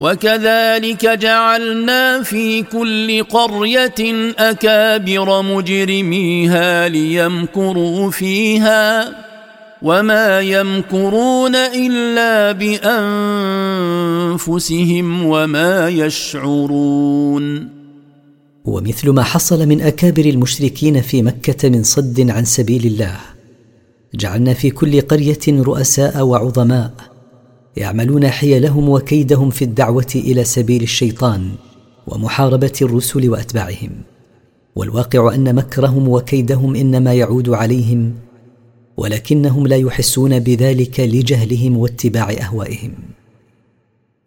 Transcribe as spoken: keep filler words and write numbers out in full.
وكذلك جعلنا في كل قرية أكابر مجرميها ليمكروا فيها وما يمكرون إلا بأنفسهم وما يشعرون. ومثل ما حصل من أكابر المشركين في مكة من صد عن سبيل الله، جعلنا في كل قرية رؤساء وعظماء يعملون حيلهم وكيدهم في الدعوة إلى سبيل الشيطان ومحاربة الرسل وأتباعهم، والواقع أن مكرهم وكيدهم إنما يعود عليهم، ولكنهم لا يحسون بذلك لجهلهم واتباع أهوائهم.